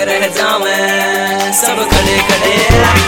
रह जावे सब खड़े खड़े।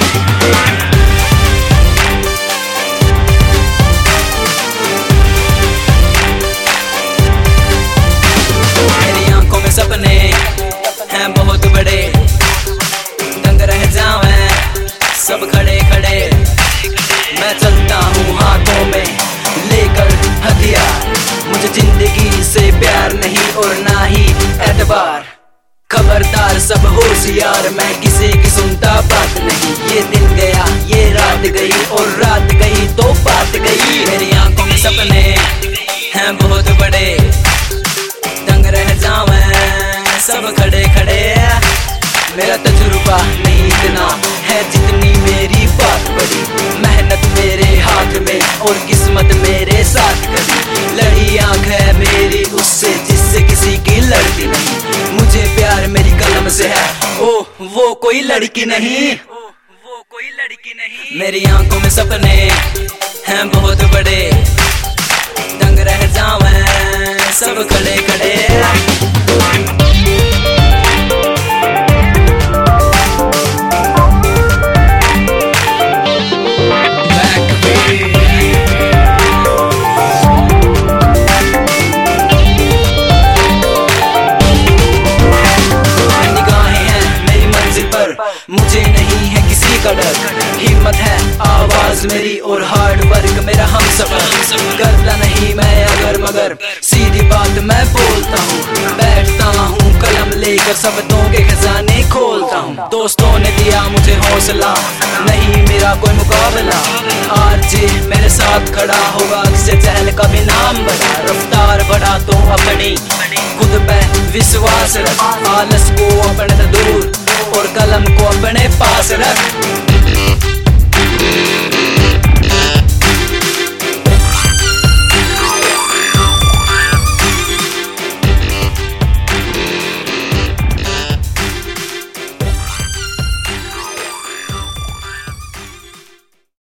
मेरी आंखों में सपने हैं बहुत बड़े, दंग रह जावे सब खड़े खड़े। मैं चलता हूँ हाथों में लेकर हथियार, मुझे जिंदगी से प्यार नहीं और ना ही एतबार। खबरदार सब होशियार, मैं किसी की सुनता बात नहीं। ये दिन गया ये रात गई और रात गई तो बात गई। मेरी आंखों में सपने हैं बहुत बड़े, दंग रह जावे सब खड़े खड़े। मेरा तजुर्बा नहीं इतना है जितनी मेरी बात बड़ी, मेहनत मेरे हाथ में और किस्मत मेरे साथ खड़ी। लड़ी आंख है मेरी उससे जिससे किसी की लड़ती नहीं, मुझे प्यार मेरी कलम से है ओ वो कोई लड़की नहीं। मेरी आंखों में सपने हैं बहुत बड़े, दंग रह जावे सब खड़े खड़े। मुझे नहीं है किसी का डर, हिम्मत है आवाज मेरी और हार्ड वर्क मेरा हम सफर। करता नहीं मैं अगर मगर सीधी बात मैं बोलता हूँ, बैठता हूँ कलम लेकर शब्दों के खजाने खोलता हूँ। दोस्तों ने दिया मुझे हौसला, नहीं मेरा कोई मुकाबला। आज मेरे साथ खड़ा होगा किसे चहल का भी नाम बढ़ा। रफ्तार बढ़ा तो अपनी खुद पे विश्वास रख, आलस को अपने से दूर और कलम को अपने पास रख।